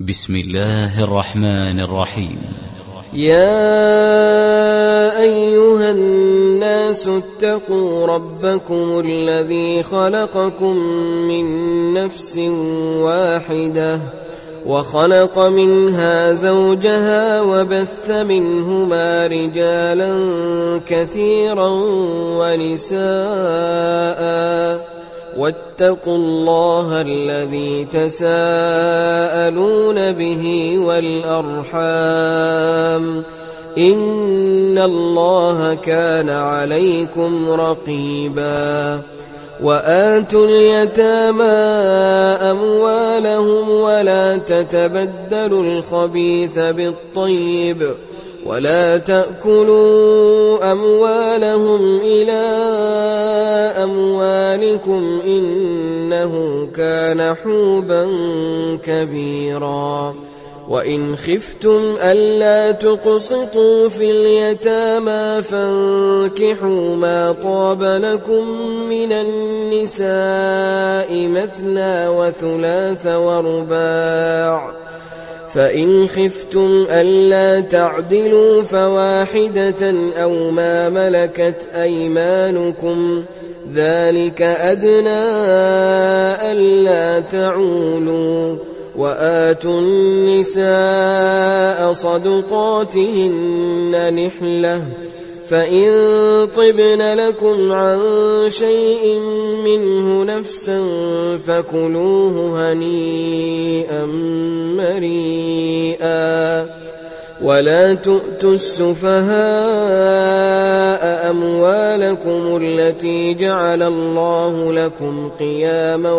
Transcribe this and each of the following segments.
بسم الله الرحمن الرحيم. يا أيها الناس اتقوا ربكم الذي خلقكم من نفس واحدة وخلق منها زوجها وبث منهما رجالا كثيرا ونساء واتقوا الله الذي تساءلون به والأرحام إن الله كان عليكم رقيبا. وآتوا اليتامى أموالهم ولا تتبدلوا الخبيث بالطيب ولا تأكلوا أموالهم إلى أموالكم إنه كان حوبا كبيرا. وإن خفتم ألا تقسطوا في اليتامى فانكحوا ما طاب لكم من النساء مثنى وثلاث ورباع، فإن خفتم ألا تعدلوا فواحدة أو ما ملكت أيمانكم ذلك أدنى ألا تعولوا. وآتوا النساء صدقاتهن نحلة فإن طبن لكم عن شيء منه نفسا فكلوه هنيئا مريئا. ولا تؤتوا السفهاء أموالكم التي جعل الله لكم قياما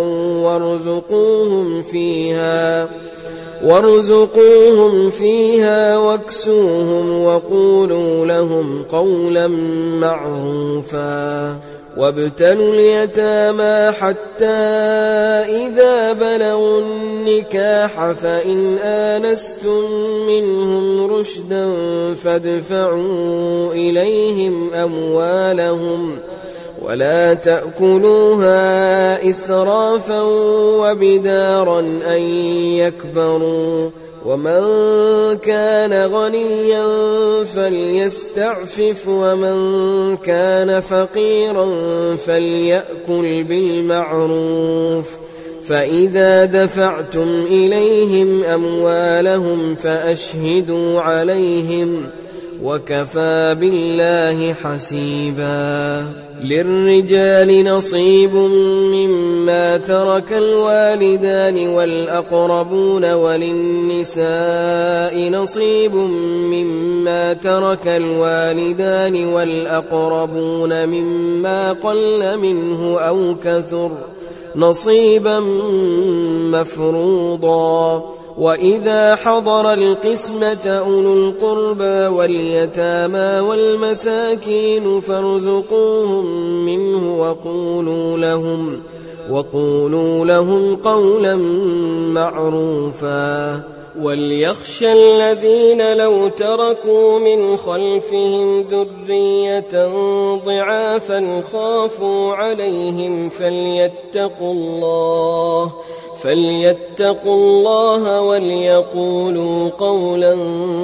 وارزقوهم فيها واكسوهم وقولوا لهم قولا معروفا. وابتلوا اليتامى حتى إذا بلغوا النكاح فإن آنستم منهم رشدا فادفعوا إليهم أموالهم ولا تأكلوها إسرافا وبدارا أن يكبروا. ومن كان غنيا فليستعفف ومن كان فقيرا فليأكل بالمعروف. فإذا دفعتم إليهم أموالهم فأشهدوا عليهم وكفى بالله حسيبا. للرجال نصيب مما ترك الوالدان والأقربون وللنساء نصيب مما ترك الوالدان والأقربون مما قل منه أو كثر نصيبا مفروضا. وإذا حضر القسمة أولو القربى واليتامى والمساكين فارزقوهم منه وقولوا لهم قولا معروفا. وليخشى الذين لو تركوا من خلفهم ذرية ضعافا خافوا عليهم فليتقوا الله وليقولوا قولا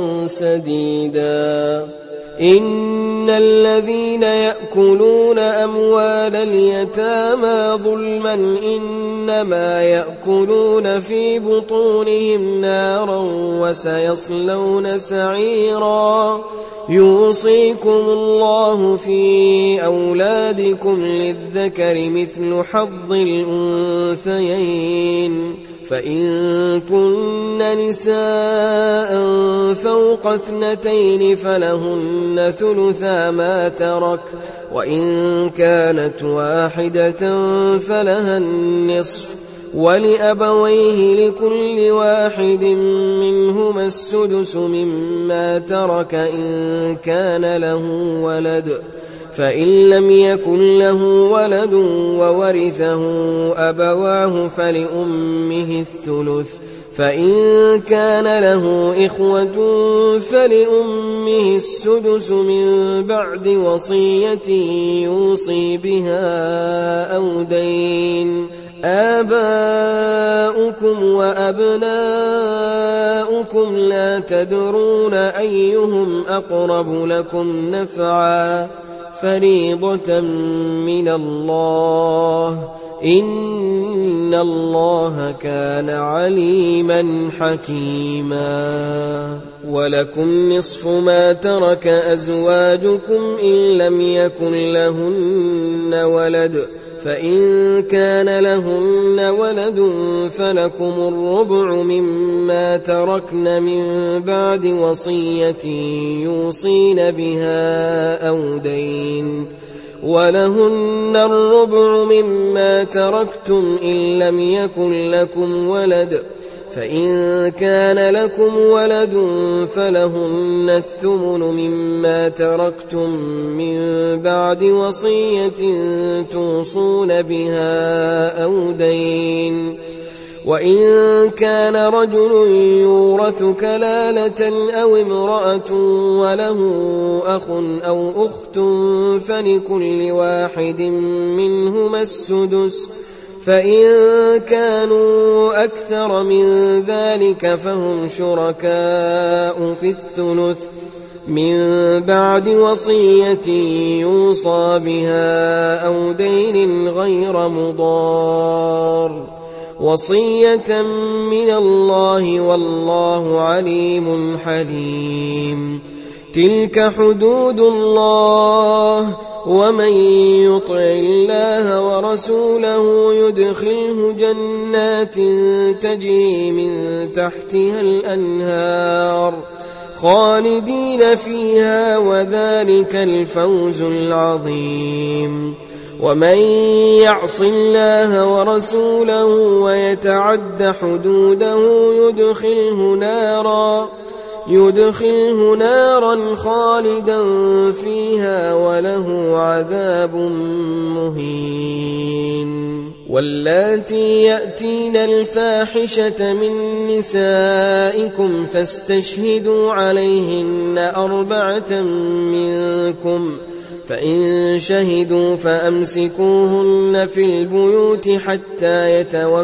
سديدا. إن الذين يأكلون أموال اليتامى ظلما إنما يأكلون في بطونهم نارا وسيصلون سعيرا. يوصيكم الله في أولادكم للذكر مثل حظ الأنثيين. فإن كن نساء فوق 2 فلهن ثلثا ما ترك، وإن كانت واحدة فلها النصف، ولأبويه لكل واحد منهما السدس مما ترك إن كان له ولد. فإن لم يكن له ولد وورثه أبواه فلأمه الثلث، فإن كان له إخوة فلأمه السدس من بعد وصية يوصي بها أو دين. آباؤكم وأبناؤكم لا تدرون أيهم أقرب لكم نفعا فريضة من الله إن الله كان عليما حكيما ولكم نصف ما ترك أزواجكم إن لم يكن لهن ولد فإن كان لهن ولد فلكم الربع مما تركن من بعد وصية يوصين بها أو دين ولهن الربع مما تركتم إن لم يكن لكم ولد فإن كان لكم ولد فلهن الثمن مما تركتم من بعد وصية توصون بها أو دين وإن كان رجل يورث كلالة أو امرأة وله أخ أو أخت فلكل واحد منهما السدس فإن كانوا أكثر من ذلك فهم شركاء في الثلث من بعد وصية يوصى بها أو دين غير مضار وصية من الله والله عليم حليم تلك حدود الله ومن يطع الله ورسوله يدخله جنات تجري من تحتها الأنهار خالدين فيها وذلك الفوز العظيم ومن يعص الله ورسوله ويتعد حدوده يدخله نارا خالدا فيها وله عذاب مهين واللاتي يأتين الفاحشة من نسائكم فاستشهدوا عليهن 4 منكم فإن شهدوا فأمسكوهن في البيوت حتى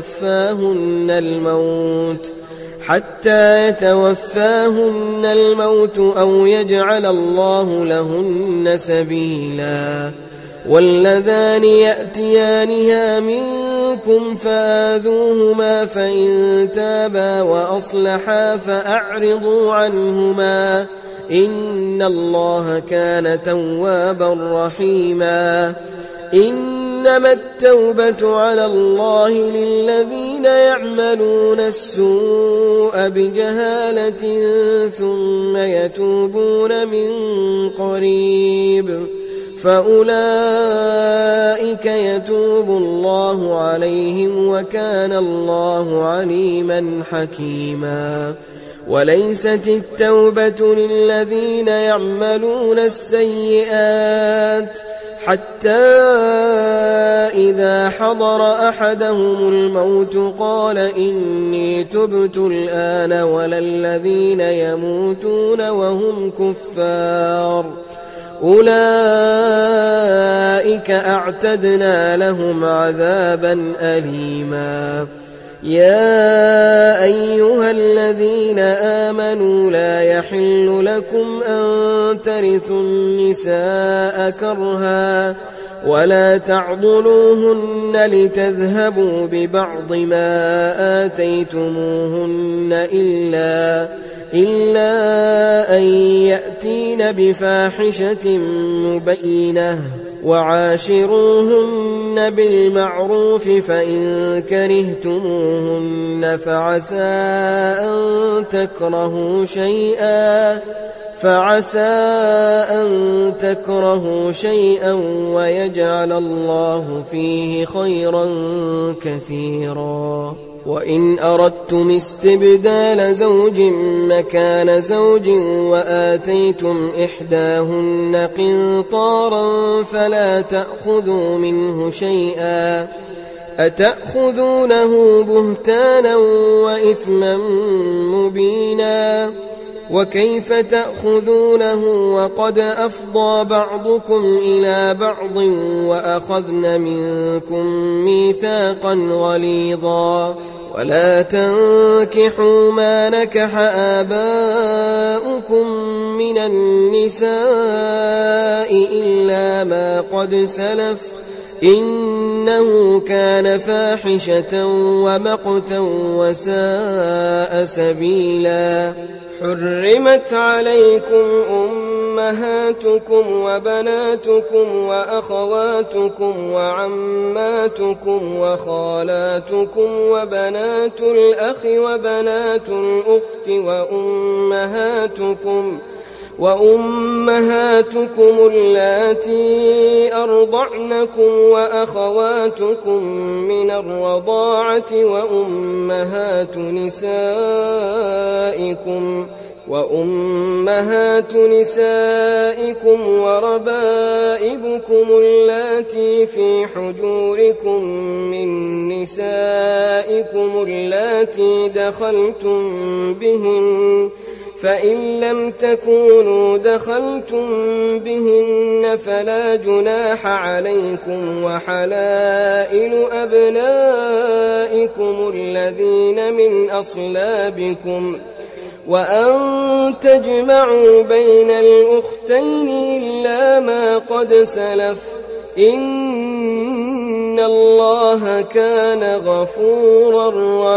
يتوفاهن الموت أو يجعل الله لهن سبيلا واللذان يأتيانها منكم فآذوهما فإن تابا وأصلحا فأعرضوا عنهما إن الله كان توابا رحيما إنما التوبة على الله للذين يعملون السوء بجهالة ثم يتوبون من قريب فأولئك يتوب الله عليهم وكان الله عليما حكيما وليست التوبة للذين يعملون السيئات حتى إذا حضر أحدهم الموت قال إني تبت الآن ولا الذين يموتون وهم كفار أولئك أعتدنا لهم عذابا أليما يا أيها الذين آمنوا لا يحل لكم أن ترثوا النساء كرها ولا تعضلوهن لتذهبوا ببعض ما آتيتموهن إلا أن يأتين بفاحشة مبينة وعاشروهن بالمعروف فإن كرهتموهن فعسى أن تكرهوا شيئا ويجعل الله فيه خيرا كثيرا وإن أردتم استبدال زوج مكان زوج وآتيتم إحداهن قنطارا فلا تأخذوا منه شيئا أتأخذونه بهتانا وإثما مبينا وكيف تأخذونه وقد أفضى بعضكم إلى بعض وأخذن منكم ميثاقا غليظا ولا تنكحوا ما نكح آباؤكم من النساء إلا ما قد سلف إنه كان فاحشة ومقتا وساء سبيلا. حرمت عليكم أمهاتكم وبناتكم وأخواتكم وعماتكم وخالاتكم وبنات الأخ وبنات الأخت وأمهاتكم اللاتي أرضعنكم وأخواتكم من الرضاعة وأمهات نسائكم وربائبكم اللاتي في حجوركم من نسائكم اللاتي دخلتم بهن فإن لم تكونوا دخلتم بهن فلا جناح عليكم وحلائل أبنائكم الذين من أصلابكم وأن تجمعوا بين الأختين إلا ما قد سلف إن الله كان غفورا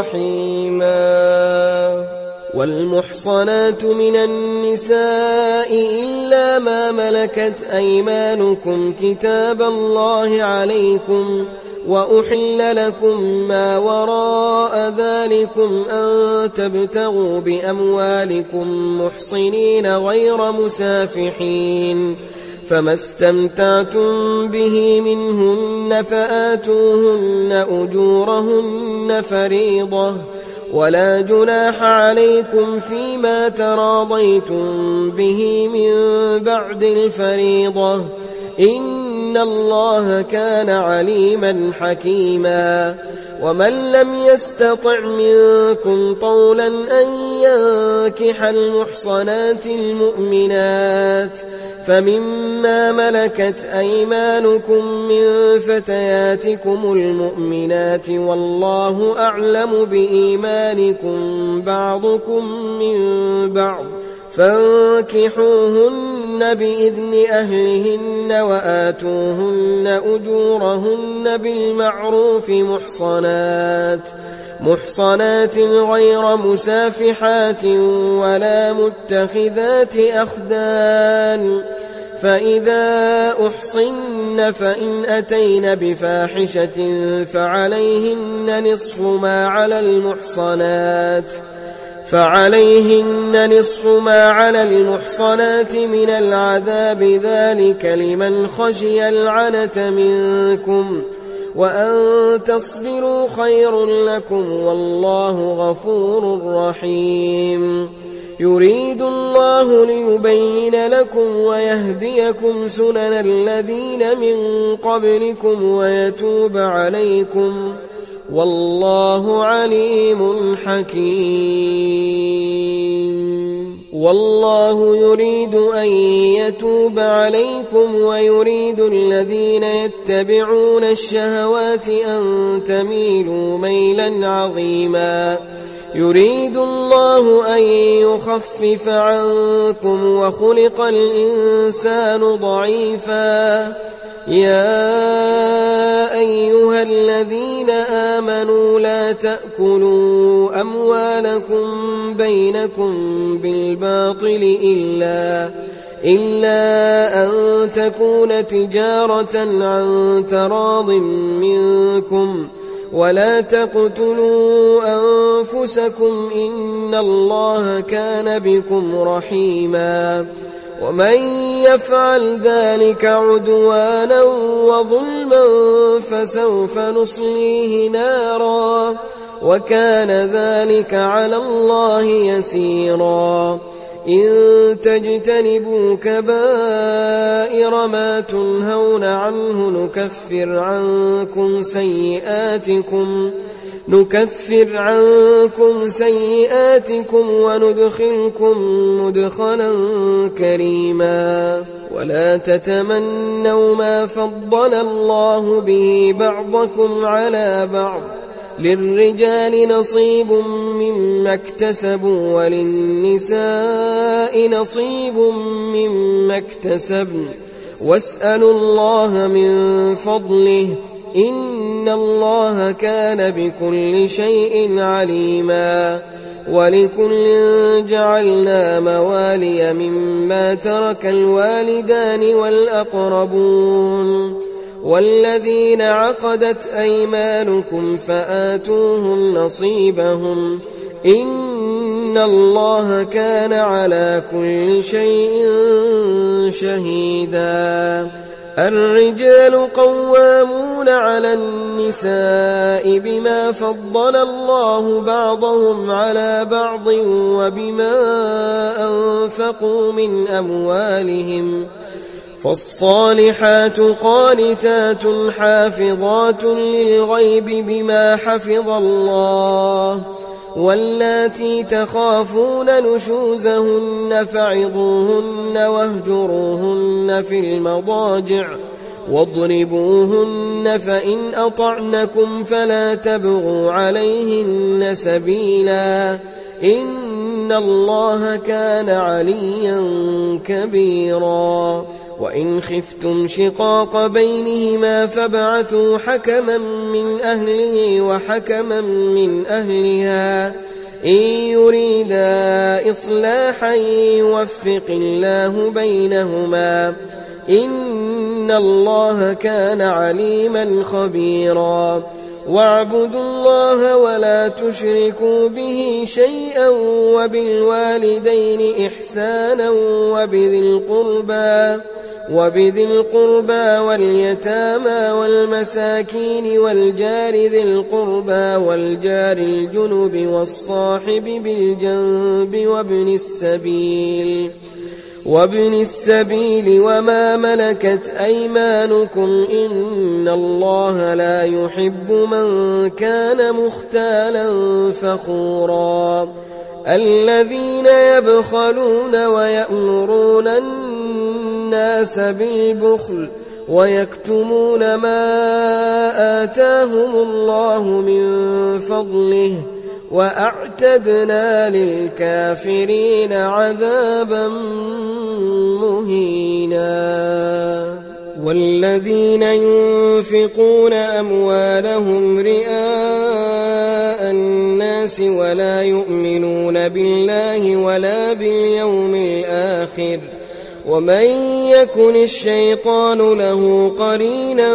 رحيما. والمحصنات من النساء إلا ما ملكت أيمانكم كتاب الله عليكم وأحل لكم ما وراء ذلكم أن تبتغوا بأموالكم محصنين غير مسافحين فما استمتعتم به منهن فآتوهن أجورهن فريضة ولا جناح عليكم فيما تراضيتم به من بعد الفريضة إن الله كان عليما حكيما. ومن لم يستطع منكم طولا أن ينكح المحصنات المؤمنات فمما ملكت أيمانكم من فتياتكم المؤمنات والله أعلم بإيمانكم بعضكم من بعض فانكحوهن بإذن أهلهن وآتوهن أجورهن بالمعروف محصنات غير مسافحات ولا متخذات أخدان فإذا أحصن فإن أتين بفاحشة فعليهن نصف ما على المحصنات من العذاب ذلك لمن خشي العنة منكم وأن تصبروا خير لكم والله غفور رحيم. يريد الله ليبين لكم ويهديكم سنن الذين من قبلكم ويتوب عليكم والله عليم حكيم. والله يريد أن يتوب عليكم ويريد الذين يتبعون الشهوات أن تميلوا ميلا عظيما. يريد الله أن يخفف عنكم وخلق الإنسان ضعيفا. يا أيها الذين آمنوا لا تأكلوا أموالكم بينكم بالباطل إلا أن تكون تجارة عن تراض منكم ولا تقتلوا أنفسكم إن الله كان بكم رحيما. ومن يفعل ذلك عدوانا وظلما فسوف نصليه نارا وكان ذلك على الله يسيرا. إن تجتنبوا كبائر ما تنهون عنه نكفر عنكم نكفر عنكم سيئاتكم وندخلكم مدخلا كريما ولا تتمنوا ما فضل الله به بعضكم على بعض للرجال نصيب مما اكتسبوا وللنساء نصيب مما اكتسبن واسألوا الله من فضله إن الله كان بكل شيء عليما ولكل جعلنا موالي مما ترك الوالدان والأقربون والذين عقدت أيمانكم فآتوهم نصيبهم إن الله كان على كل شيء شهيدا الرجال قوامون على النساء بما فضل الله بعضهم على بعض وبما أنفقوا من أموالهم فالصالحات قانتات حافظات للغيب بما حفظ الله واللاتي تخافون نشوزهن فعظوهن واهجروهن في المضاجع واضربوهن فإن أطعنكم فلا تبغوا عليهن سبيلا إن الله كان عليا كبيرا وإن خفتم شقاق بينهما فابعثوا حكما من أهله وحكما من أهلها إن يريدا إصلاحا يوفق الله بينهما إن الله كان عليما خبيرا واعبدوا الله ولا تشركوا به شيئا وبالوالدين إحسانا وبذي القربى واليتامى والمساكين والجار ذي القربى والجار الجنب والصاحب بالجنب وابن السبيل وما ملكت أيمانكم إن الله لا يحب من كان مختالا فخورا الذين يبخلون ويأمرون الناس بالبخل ويكتمون ما آتاهم الله من فضله وأعتدنا للكافرين عذابا مهينا والذين ينفقون أموالهم رئاء الناس ولا يؤمنون بالله ولا باليوم الآخر ومن يكن الشيطان له قرينا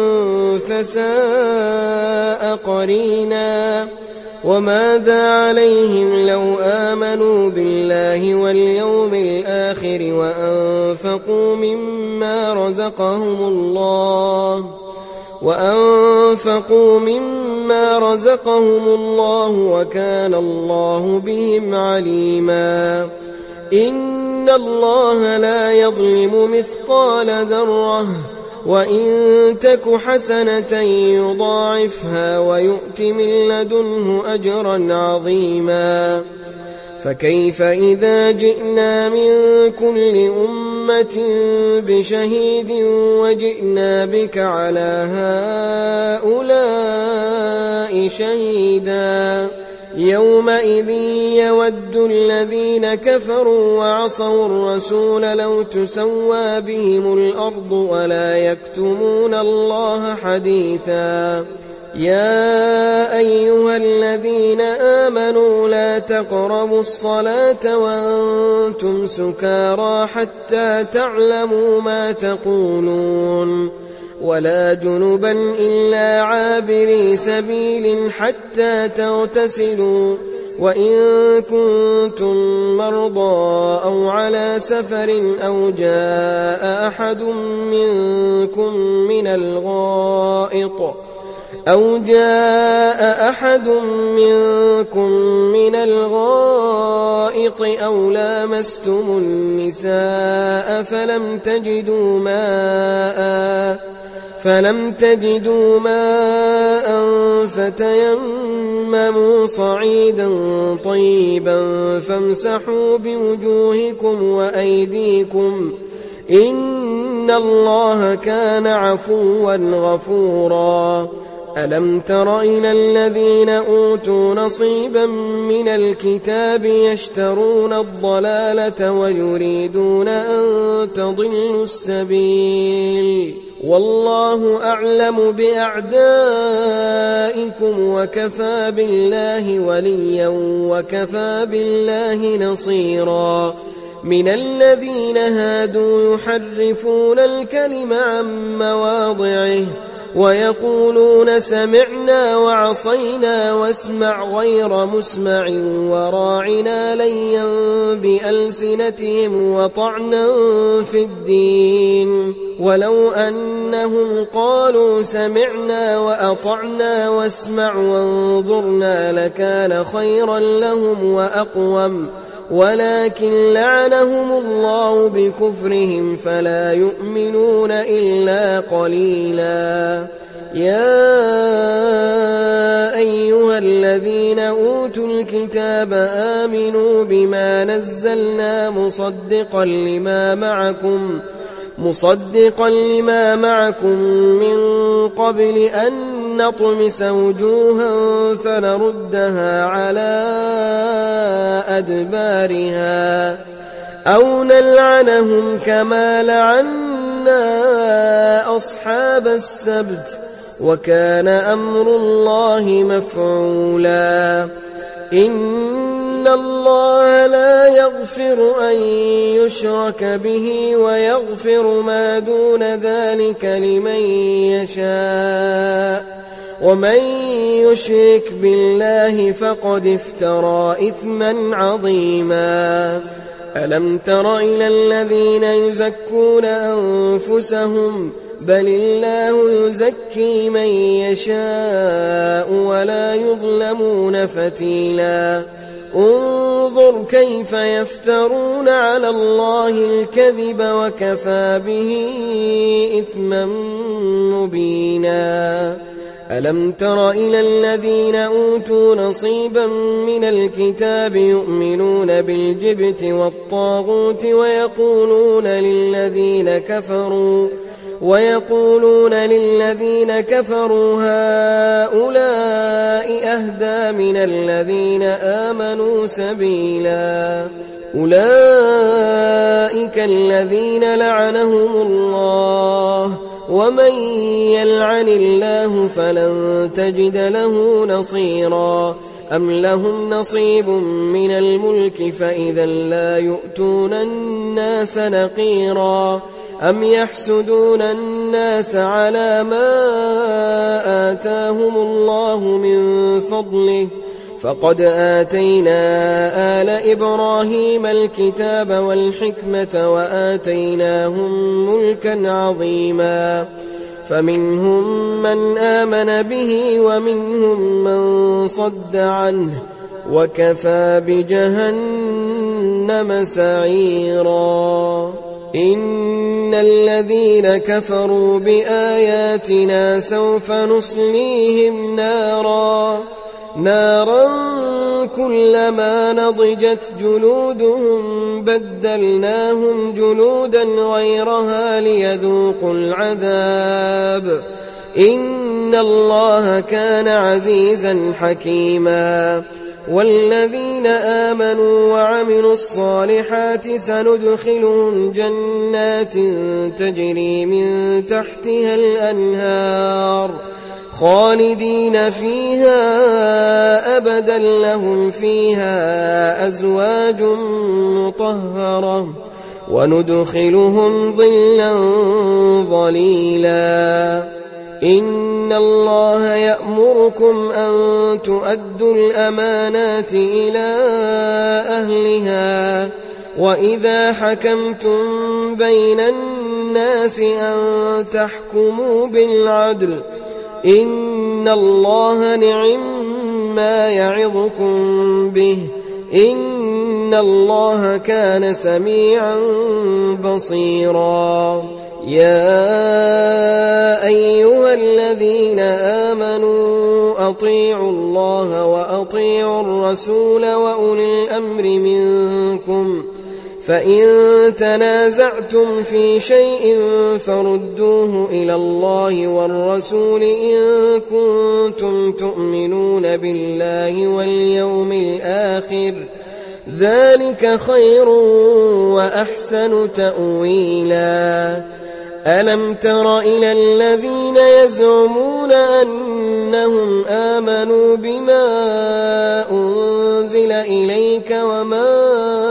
فساء قرينا وماذا عليهم لو آمنوا بالله واليوم الآخر وأنفقوا مما رزقهم الله وكان الله بهم عليما إن الله لا يظلم مثقال ذرة وإن تك حسنة يضاعفها ويؤت من لدنه أجرا عظيما فكيف إذا جئنا من كل أمة بشهيد وجئنا بك على هؤلاء شهيدا يومئذ يود الذين كفروا وعصوا الرسول لو تسوى بهم الأرض ولا يكتمون الله حديثا يا أيها الذين آمنوا لا تقربوا الصلاة وأنتم سكارى حتى تعلموا ما تقولون ولا جنبا إلا عابري سبيل حتى تغتسلوا وإن كنتم مرضى أو على سفر أو جاء أحد منكم من الغائط أو لامستم فلم تجدوا ماء فتيمموا صعيدا طيبا فامسحوا بوجوهكم وأيديكم إن الله كان عفوا غفورا ألم تر إلى الذين أوتوا نصيبا من الكتاب يشترون الضلالة ويريدون أن تضلوا السبيل والله أعلم بأعدائكم وكفى بالله وليا وكفى بالله نصيرا من الذين هادوا يحرفون الكلم عن مواضعه ويقولون سمعنا وعصينا واسمع غير مسمع وراعنا ليا بألسنتهم وطعنا في الدين ولو أنهم قالوا سمعنا وأطعنا واسمع وانظرنا لكان خيرا لهم وأقوم ولكن لعنهم الله بكفرهم فلا يؤمنون إلا قليلا يا أيها الذين أوتوا الكتاب آمنوا بما نزلنا مصدقا لما معكم من قبل أن نطمس وجوها فنردها على أدبارها أو نلعنهم كما لعنا أصحاب السبت وكان أمر الله مفعولا إن الله لا يغفر أن يشرك به ويغفر ما دون ذلك لمن يشاء ومن يشرك بالله فقد افترى إثما عظيما ألم تر إلى الذين يزكون أنفسهم بل الله يزكي من يشاء ولا يظلمون فتيلا انظر كيف يفترون على الله الكذب وكفى به إثما مبينا ألم تر إلى الذين أوتوا نصيبا من الكتاب يؤمنون بالجبت والطاغوت ويقولون للذين كفروا هؤلاء أهدى من الذين آمنوا سبيلا أولئك الذين لعنهم الله ومن يلعن الله فلن تجد له نصيرا أم لهم نصيب من الملك فإذا لا يؤتون الناس نقيرا أم يحسدون الناس على ما آتاهم الله من فضله فقد آتينا آل إبراهيم الكتاب والحكمة وآتيناهم ملكا عظيما فمنهم من آمن به ومنهم من صد عنه وكفى بجهنم سعيرا إن الذين كفروا بآياتنا سوف نصليهم نارا كلما نضجت جلودهم بدلناهم جلودا غيرها ليذوقوا العذاب إن الله كان عزيزا حكيما والذين آمنوا وعملوا الصالحات سندخلهم جنات تجري من تحتها الأنهار خالدين فيها أبدا لهم فيها أزواج مطهرة وندخلهم ظلا ظليلا إن الله يأمركم أن تؤدوا الأمانات إلى أهلها وإذا حكمتم بين الناس أن تحكموا بالعدل إن الله نعم ما يعظكم به إن الله كان سميعا بصيرا يا أيها الذين آمنوا أطيعوا الله وأطيعوا الرسول وأولي الأمر منكم فإن تنازعتم في شيء فردوه إلى الله والرسول إن كنتم تؤمنون بالله واليوم الآخر ذلك خير وأحسن تأويلا ألم تر إلى الذين يزعمون أنهم آمنوا بما أنزل إليك وما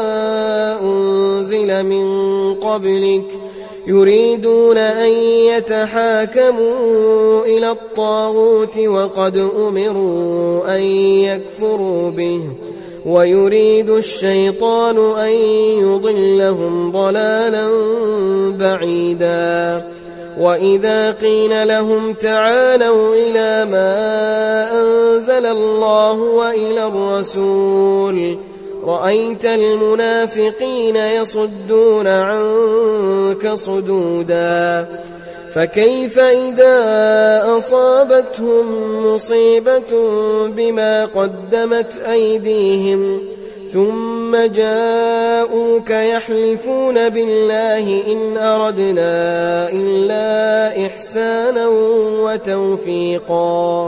أنزل من قبلك يريدون أن يتحاكموا إلى الطاغوت وقد أمروا أن يكفروا به ويريد الشيطان أن يضلهم ضلالا بعيدا وإذا قيل لهم تعالوا إلى ما أنزل الله وإلى الرسول رأيت المنافقين يصدون عنك صدودا فكيف إذا أصابتهم مصيبة بما قدمت أيديهم ثم جاءوك يحلفون بالله إن أردنا إلا إحسانا وتوفيقا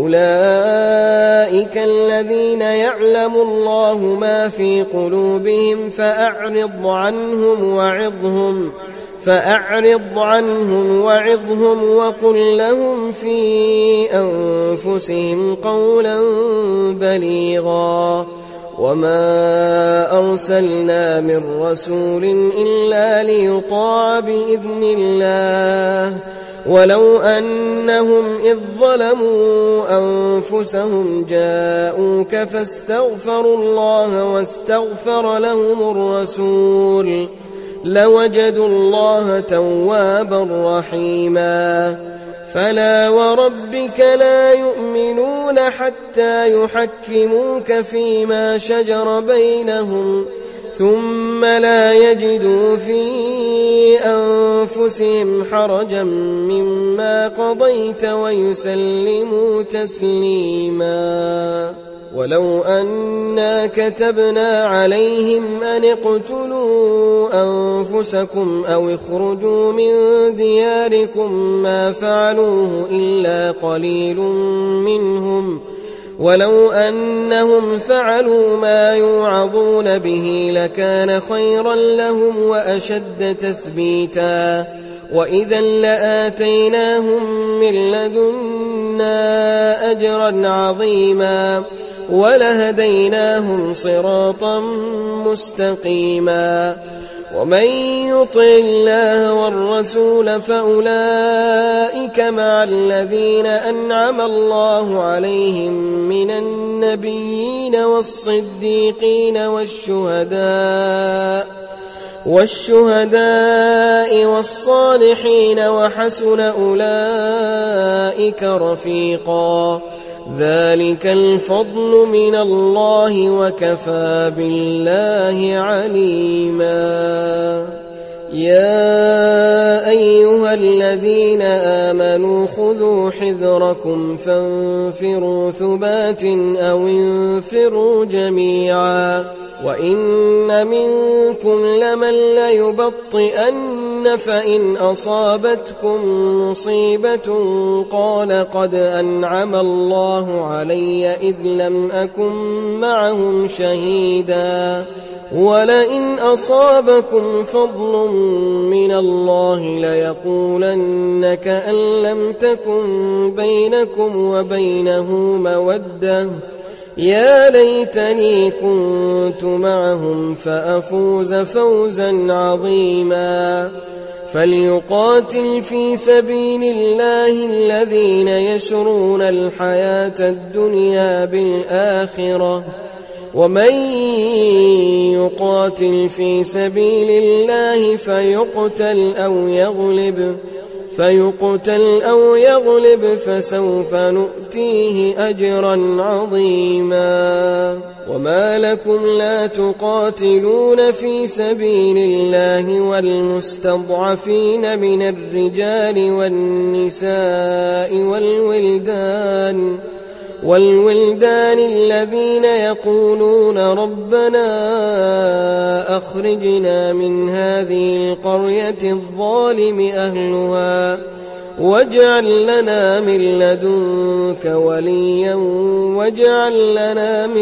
أولئك الذين يعلم الله ما في قلوبهم فأعرض عنهم وعظهم وقل لهم في أنفسهم قولا بليغا وما أرسلنا من رسول إلا ليطاع بإذن الله ولو أنهم إذ ظلموا أنفسهم جاءوك فاستغفروا الله واستغفر لهم الرسول لوجدوا الله توابا رحيما فلا وربك لا يؤمنون حتى يحكموك فيما شجر بينهم ثم لا يجدوا في أنفسهم حرجا مما قضيت ويسلموا تسليما ولو أنا كتبنا عليهم أن اقتلوا أنفسكم أو اخرجوا من دياركم ما فعلوه إلا قليل منهم ولو أنهم فعلوا ما يوعظون به لكان خيرا لهم وأشد تثبيتا وإذا لآتيناهم من لدنا أجرا عظيما ولهديناهم صراطا مستقيما ومن يطع الله والرسول فأولئك مع الذين أنعم الله عليهم من النبيين والصديقين والشهداء والصالحين وحسن أولئك رفيقا ذلك الفضل من الله وكفى بالله عليما يا أيها الذين آمنوا خذوا حذركم فانفروا ثبات أو انفروا جميعا وإن منكم لمن ليبطئن فإن أصابتكم مصيبة قال قد أنعم الله علي إذ لم أكن معهم شهيدا ولئن أصابكم فضل من الله ليقولن كأن لم تكن بينكم وبينه مودة يا ليتني كنت معهم فأفوز فوزا عظيما فليقاتل في سبيل الله الذين يشرون الحياة الدنيا بالآخرة ومن يقاتل في سبيل الله فيقتل أو يغلب فسوف نؤتيه أجرا عظيما وما لكم لا تقاتلون في سبيل الله والمستضعفين من الرجال والنساء والولدان الذين يقولون ربنا أخرجنا من هذه القرية الظالم أهلها واجعل لنا من لدنك وليا واجعل لنا من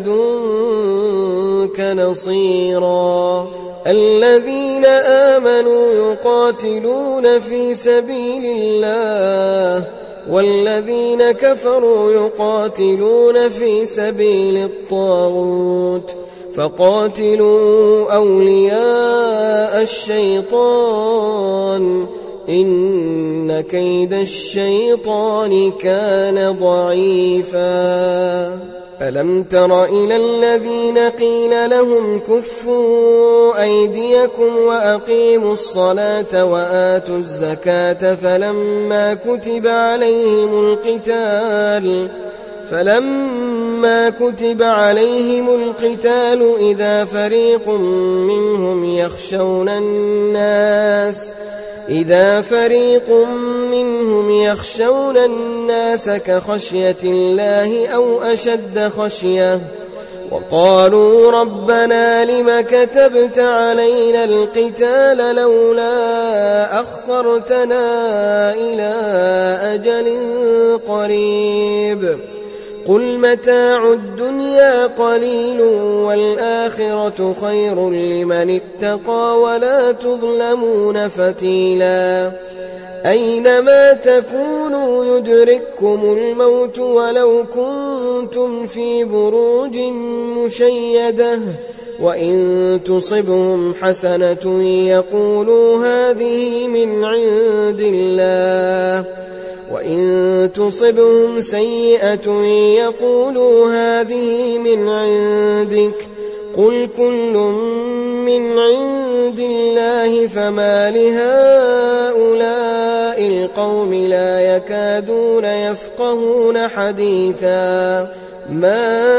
لدنك نصيرا. الذين آمنوا يقاتلون في سبيل الله والذين كفروا يقاتلون في سبيل الطاغوت فقاتلوا أولياء الشيطان إن كيد الشيطان كان ضعيفا. ألم تر إلى الذين قيل لهم كفوا أيديكم وأقيموا الصلاة وآتوا الزكاة فلما كتب عليهم القتال إذا فريق منهم يخشون الناس كخشية الله أو أشد خشية وقالوا ربنا لم كتبت علينا القتال لولا أخرتنا إلى أجل قريب قل متاع الدنيا قليل والآخرة خير لمن اتقى ولا تظلمون فتيلا. أينما تكونوا يدرككم الموت ولو كنتم في بروج مشيدة وإن تصبهم حسنة يقولوا هذه من عند الله وإن تصبهم سيئة يقولوا هذه من عندك قل كل من عند الله فما لهؤلاء القوم لا يكادون يفقهون حديثا. ما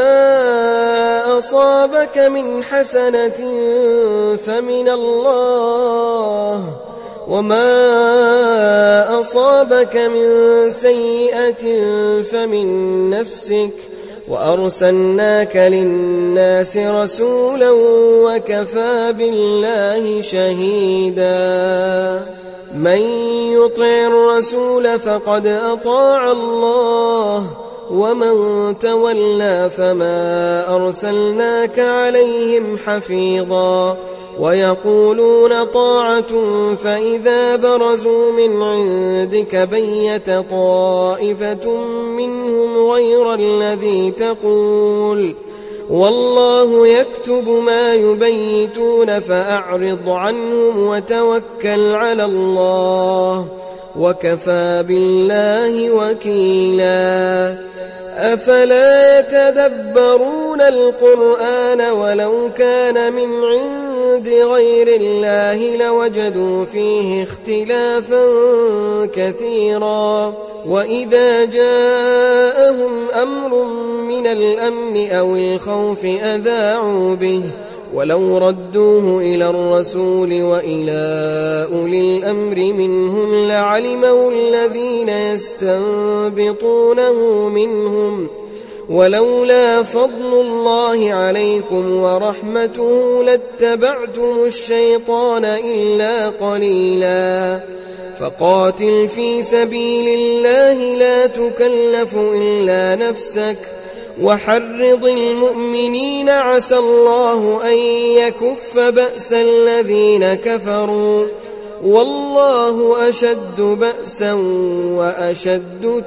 أصابك من حسنة فمن الله وما أصابك من سيئة فمن نفسك وأرسلناك للناس رسولا وكفى بالله شهيدا. من يطع الرسول فقد أطاع الله ومن تولى فما أرسلناك عليهم حفيظا. ويقولون طاعة فإذا برزوا من عندك بيت طائفة منهم غير الذي تقول والله يكتب ما يبيتون فأعرض عنهم وتوكل على الله وكفى بالله وكيلا. أفلا يتدبرون القرآن ولو كان من عند غير الله لوجدوا فيه اختلافا كثيرا. وإذا جاءهم أمر من الأمن أو الخوف أذاعوا به ولو ردوه إلى الرسول وإلى أولي الأمر منهم لعلمه الذين يستنبطونه منهم ولولا فضل الله عليكم ورحمته لاتبعتم الشيطان إلا قليلا. فقاتل في سبيل الله لا تكلف إلا نفسك وحرض المؤمنين عسى الله أن يكف بأس الذين كفروا والله أشد بأسا وأشد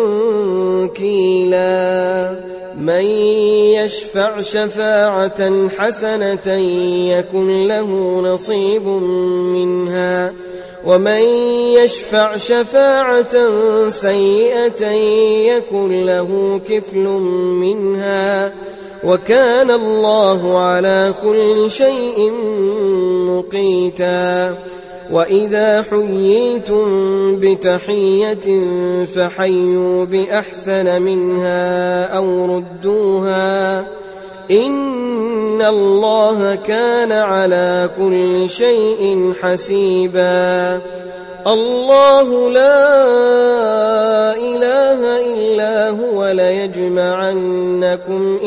تنكيلا. من يشفع شفاعة حسنة يكن له نصيب منها ومن يشفع شفاعة سيئة يكن له كفل منها وكان الله على كل شيء مقيتا. وإذا حييتم بتحية فحيوا بأحسن منها أو ردوها إن الله كان على كل شيء حسيبا. الله لا إله إلا هو ليجمعنكم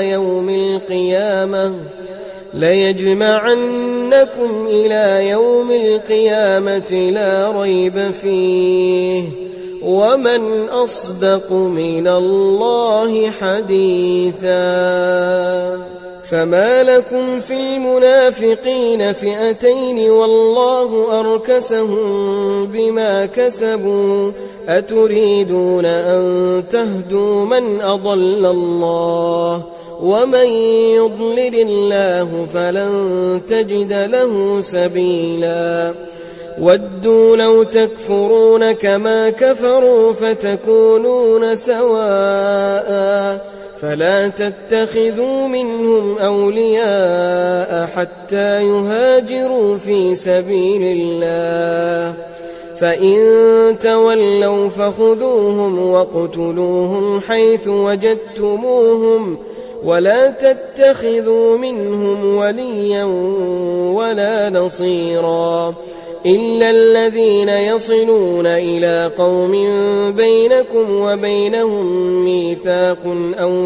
إلى يوم القيامة لا ريب فيه ومن أصدق من الله حديثا. فما لكم في المنافقين فئتين والله أركسهم بما كسبوا أتريدون أن تهدوا من أضل الله ومن يضلل الله فلن تجد له سبيلا. ودوا لو تكفرون كما كفروا فتكونون سواء فلا تتخذوا منهم أولياء حتى يهاجروا في سبيل الله فإن تولوا فخذوهم واقتلوهم حيث وجدتموهم ولا تتخذوا منهم وليا ولا نصيرا إلا الذين يصلون إلى قوم بينكم وبينهم ميثاق أو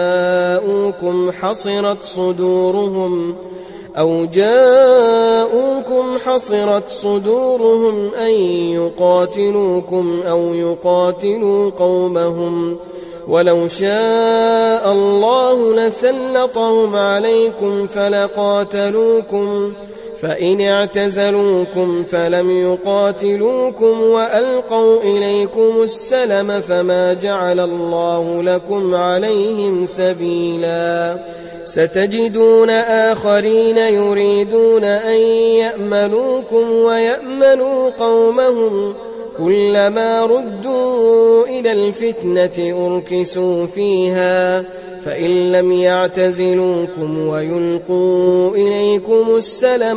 جاءوكم حصرت صدورهم أن يقاتلوكم أو يقاتلوا قومهم ولو شاء الله لسلطهم عليكم فلقاتلوكم فإن اعتزلوكم فلم يقاتلوكم وألقوا إليكم السلم فما جعل الله لكم عليهم سبيلا. ستجدون آخرين يريدون أن يأمنوكم ويأمنوا قومهم كلما ردوا إلى الفتنة أركسوا فيها فإن لم يعتزلوكم ويلقوا إليكم السلم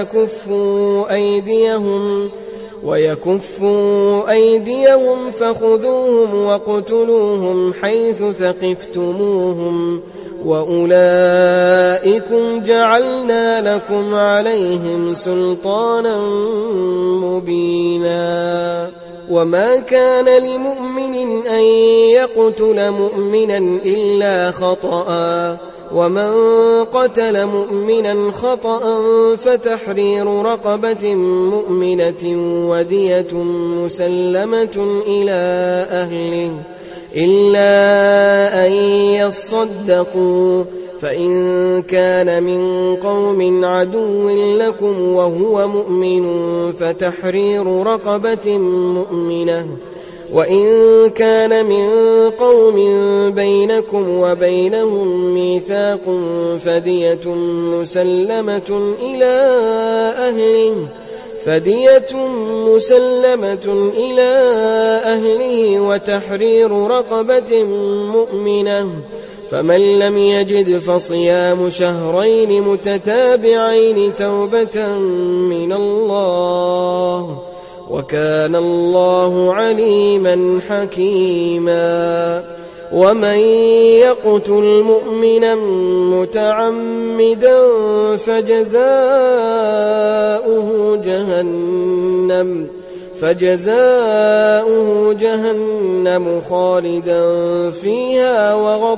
ويكفوا أيديهم فخذوهم واقتلوهم حيث ثقفتموهم وأولئكم جعلنا لكم عليهم سلطانا مبينا. وما كان لمؤمن أن يقتل مؤمنا إلا خطأ ومن قتل مؤمنا خطأ فتحرير رقبة مؤمنة ودية مسلمة إلى أهله إلا أن يصدقوا فإن كان من قوم عدو لكم وهو مؤمن فتحرير رقبة مؤمنة وإن كان من قوم بينكم وبينهم ميثاق فدية مسلمة إلى أهله وتحرير رقبة مؤمنة فمن لم يجد فصيام شهرين متتابعين توبة من الله وكان الله عليما حكيما. ومن يقتل مؤمنا متعمدا فجزاؤه جهنم خالدا فيها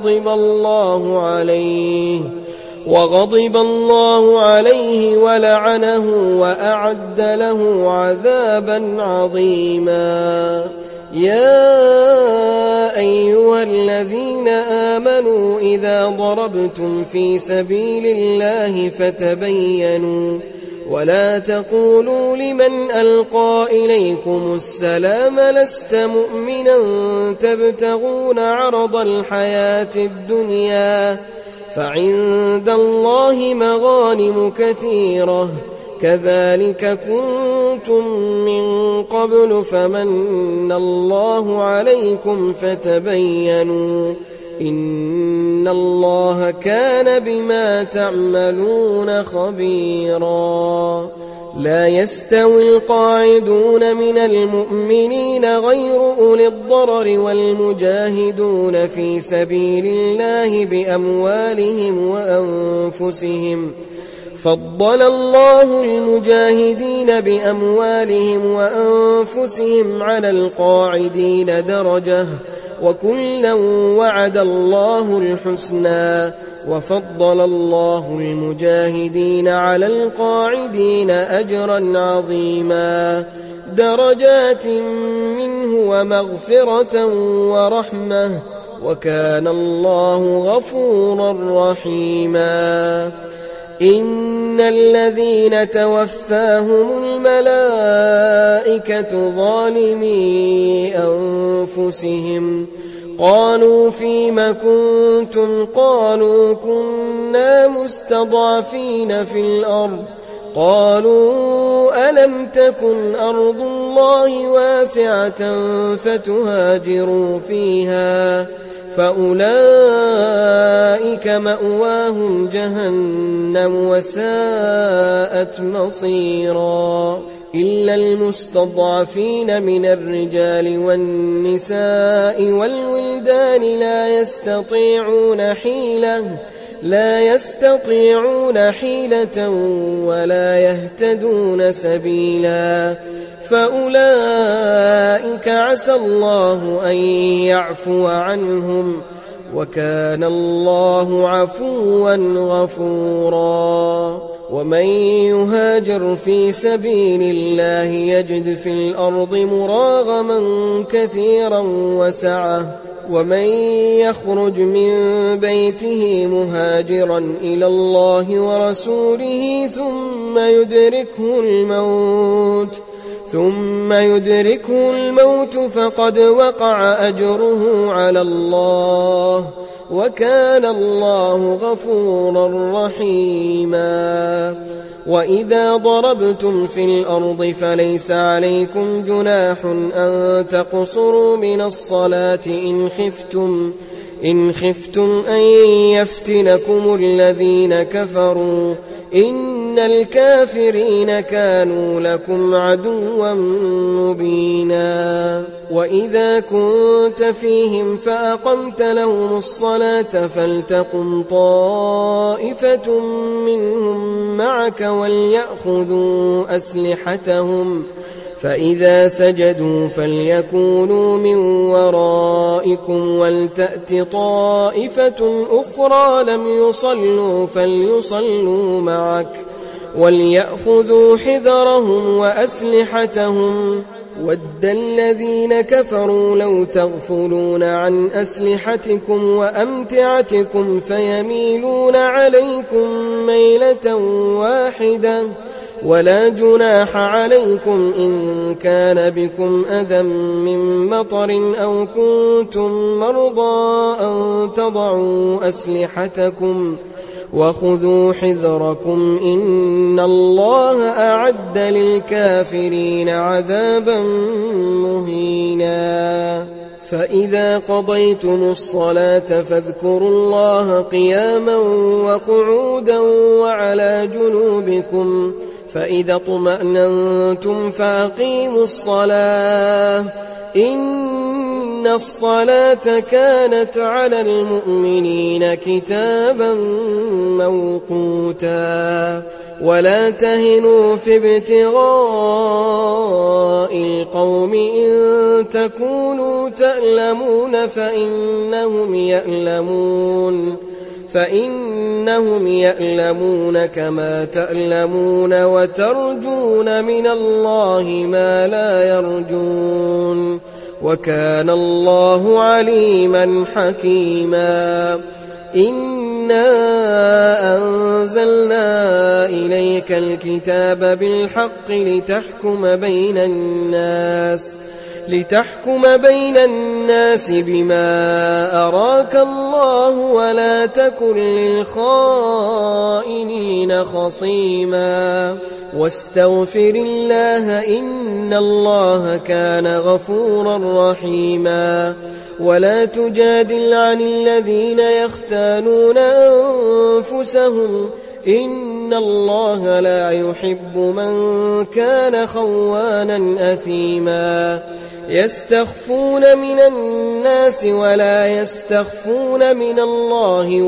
وغضب الله عليه ولعنه وأعد له عذابا عظيما. يا أيها الذين آمنوا إذا ضربتم في سبيل الله فتبينوا ولا تقولوا لمن ألقى إليكم السلام لست مؤمنا تبتغون عرض الحياة الدنيا فعند الله مغانم كثيرة كذلك كنتم من قبل فمن الله عليكم فتبينوا إن الله كان بما تعملون خبيرا. لا يستوي القاعدون من المؤمنين غير أولي الضرر والمجاهدون في سبيل الله بأموالهم وأنفسهم. فضل الله المجاهدين بأموالهم وأنفسهم على القاعدين درجة، وكلا وعد الله الحسنى. وفضل الله المجاهدين على القاعدين أجرا عظيما، درجات منه ومغفرة ورحمة، وكان الله غفورا رحيما. إن الذين توفاهم الملائكة ظالمي أنفسهم قالوا فيم كنتم؟ قالوا كنا مستضعفين في الأرض. قالوا ألم تكن أرض الله واسعة فتهاجروا فيها؟ فأولئك مأواهم جهنم وساءت مصيرا. إلا المستضعفين من الرجال والنساء والولدان لا يستطيعون حيلة ولا يهتدون سبيلا. فأولئك عسى الله أن يعفو عنهم، وكان الله عفوا غفورا. ومن يهاجر في سبيل الله يجد في الأرض مراغما كثيرا وسعة، ومن يخرج من بيته مهاجرا إلى الله ورسوله ثم يدركه الموت فقد وقع أجره على الله، وكان الله غفورا رحيما. وإذا ضربتم في الأرض فليس عليكم جناح أن تقصروا من الصلاة إن خفتم أن يفتنكم الذين كفروا، إن الكافرين كانوا لكم عدوا مبينا. وإذا كنت فيهم فأقمت لهم الصلاة فلتقم طائفة منهم معك وليأخذوا أسلحتهم، فإذا سجدوا فليكونوا من ورائكم ولتأت طائفة أخرى لم يصلوا فليصلوا معك وليأخذوا حذرهم وأسلحتهم. ود الذين كفروا لو تغفلون عن أسلحتكم وأمتعتكم فيميلون عليكم ميلة واحدة، ولا جناح عليكم إن كان بكم أذى من مطر أو كنتم مرضى أن تضعوا أسلحتكم، وخذوا حذركم إن الله أعد للكافرين عذابا مهينا. فإذا قضيتم الصلاة فاذكروا الله قياما وقعودا وعلى جنوبكم، فإذا اطمأننتم فأقيموا الصلاة، إن الصلاة كانت على المؤمنين كتابا موقوتا. ولا تهنوا في ابتغاء القوم إن تكونوا تألمون فإنهم يألمون كما تألمون وترجون من الله ما لا يرجون، وكان الله عليما حكيما. إنا أنزلنا إليك الكتاب بالحق لتحكم بين الناس لتحكم بين الناس بما أراك الله ولا تكن للخائنين خصيما واستغفر الله إن الله كان غفورا رحيما ولا تجادل عن الذين يختانون أنفسهم إن الله لا يحب من كان خوانا أثيما يستخفون من الناس ولا يستخفون من الله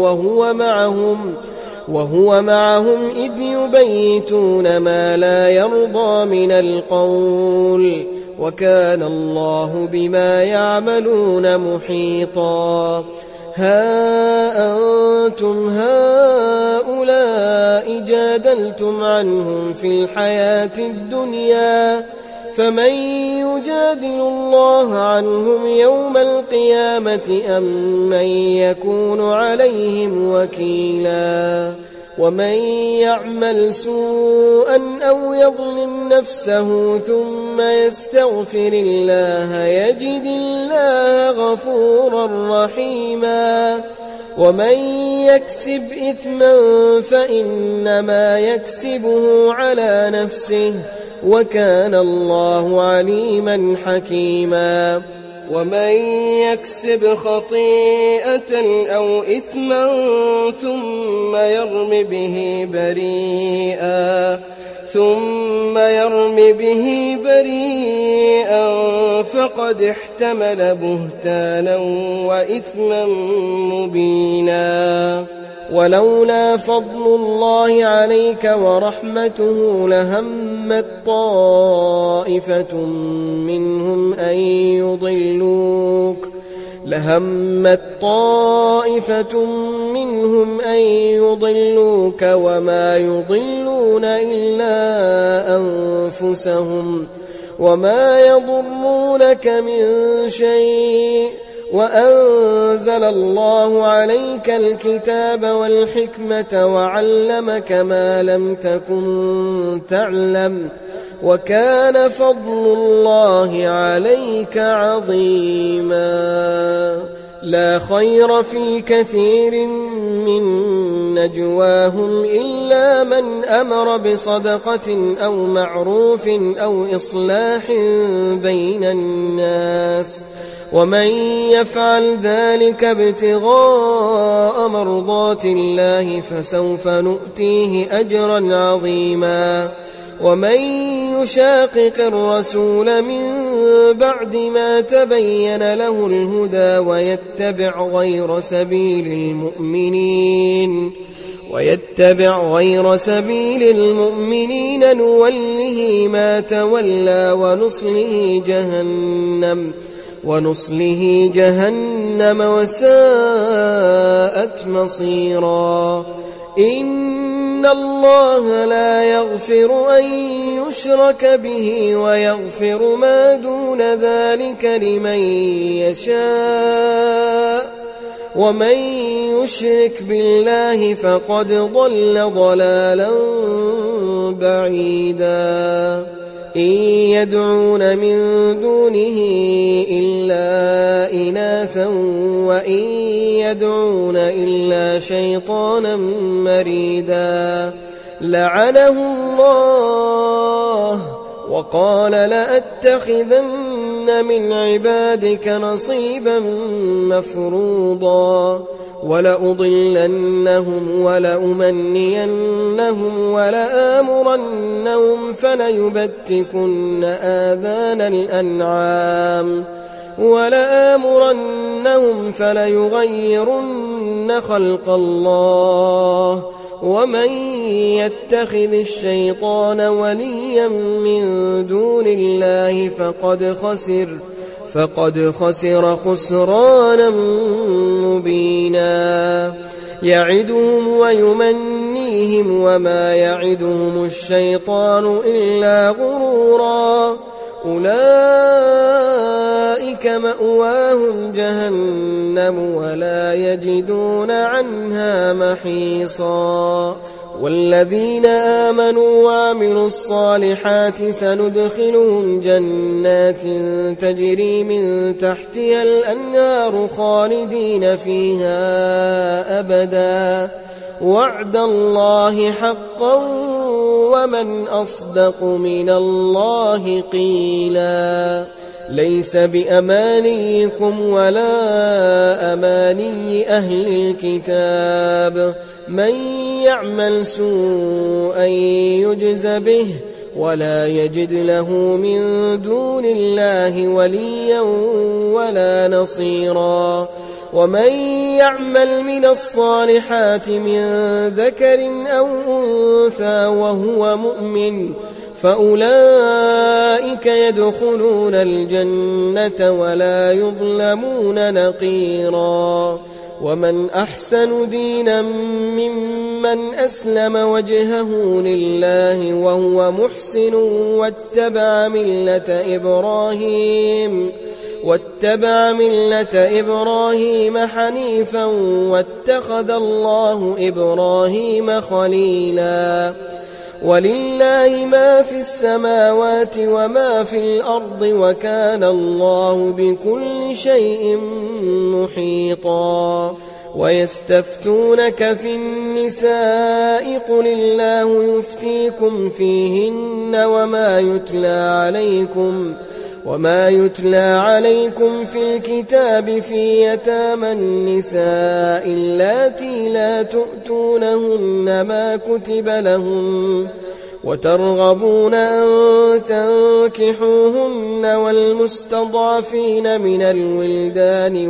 وهو معهم إذ يبيتون ما لا يرضى من القول وكان الله بما يعملون محيطا ها أنتم هؤلاء جادلتم عنهم في الحياة الدنيا فمن يجادل الله عنهم يوم القيامة أم من يكون عليهم وكيلا ومن يعمل سوءا أو يظلم نفسه ثم يستغفر الله يجد الله غفورا رحيما ومن يكسب إثما فإنما يكسبه على نفسه وكان الله عليما حكيما ومن يكسب خطيئة أو إثما ثم يرم به بريئا فقد احتمل بهتانا وإثما مبينا ولولا فضل الله عليك ورحمته لهمت طائفة منهم أن يضلوك وما يضلون إلا أنفسهم وما يضرونك من شيء وأنزل الله عليك الكتاب والحكمة وعلمك ما لم تكن تعلم وكان فضل الله عليك عظيما لا خير في كثير من نجواهم إلا من أمر بصدقة أو معروف أو إصلاح بين الناس ومن يفعل ذلك ابتغاء مرضات الله فسوف نؤتيه أجرا عظيما ومن يشاقق الرسول من بعد ما تبين له الهدى ويتبع غير سبيل المؤمنين نوله ما تولى ونصله جهنم وساءت مصيرا إن الله لا يغفر أن يشرك به ويغفر ما دون ذلك لمن يشاء ومن يشرك بالله فقد ضل ضلالا بعيدا إن يدعون من دونه إلا إناثا وإن يدعون إلا شيطانا مريدا لعنه الله وقال لأتخذن من عبادك نصيبا مفروضا ولأضلنهم ولأمنينهم ولآمرنهم فليبتكن آذان الأنعام ولآمرنهم فليغيرن خلق الله ومن يتخذ الشيطان وليا من دون الله فقد خسر خسرانا مبينا يعدهم ويمنيهم وما يعدهم الشيطان إلا غرورا أولئك مأواهم جهنم ولا يجدون عنها محيصا والذين آمنوا وعملوا الصالحات سندخلهم جنات تجري من تحتها الأنهار خالدين فيها أبدا وعد الله حقا ومن أصدق من الله قيلا ليس بأمانيكم ولا أماني أهل الكتاب من يعمل سوءا يجز به ولا يجد له من دون الله وليا ولا نصيرا ومن يعمل من الصالحات من ذكر أو أنثى وهو مؤمن فأولئك يدخلون الجنة ولا يظلمون نقيرا ومن أحسن دينا ممن أسلم وجهه لله وهو محسن واتبع ملة إبراهيم حنيفا واتخذ الله إبراهيم خليلا ولله ما في السماوات وما في الأرض وكان الله بكل شيء محيطا ويستفتونك في النساء قل الله يفتيكم فيهن وما يتلى عليكم في الكتاب في يتامى النساء اللاتي لا تؤتونهن ما كتب لهن وترغبون أن تنكحوهن والمستضعفين من الولدان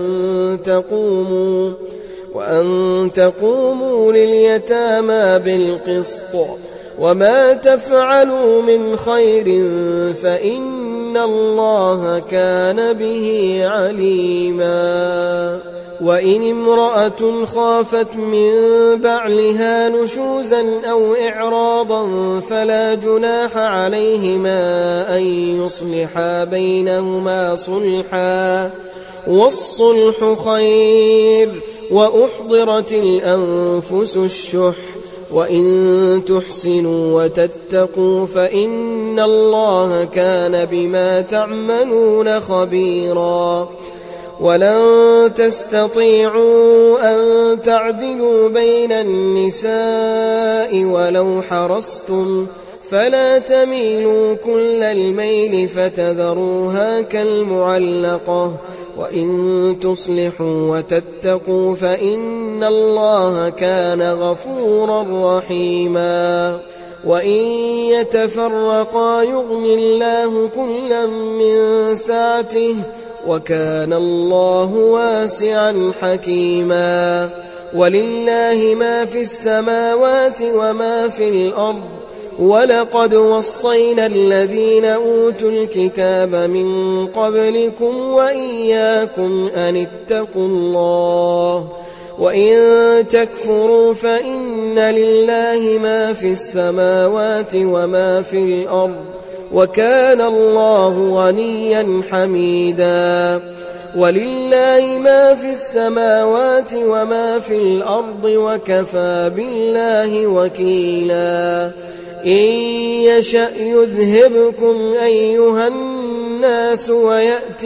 وأن تقوموا لليتامى بالقسط وما تفعلوا من خير فإن الله كان به عليما وإن امرأة خافت من بعلها نشوزا أو إعراضا فلا جناح عليهما أن يصلحا بينهما صلحا والصلح خير وأحضرت الأنفس الشح وإن تحسنوا وتتقوا فإن الله كان بما تعملون خبيرا ولن تستطيعوا أن تعدلوا بين النساء ولو حرصتم فلا تميلوا كل الميل فتذروها كالمعلقة وإن تصلحوا وتتقوا فإن الله كان غفورا رحيما وإن يتفرقا يغن الله كلا من سعته وكان الله واسعا حكيما ولله ما في السماوات وما في الأرض ولقد وصينا الذين أوتوا الكتاب من قبلكم وإياكم أن اتقوا الله وإن تكفروا فإن لله ما في السماوات وما في الأرض وكان الله غنيا حميدا ولله ما في السماوات وما في الأرض وكفى بالله وكيلا إن يشأ يذهبكم أيها الناس ويأت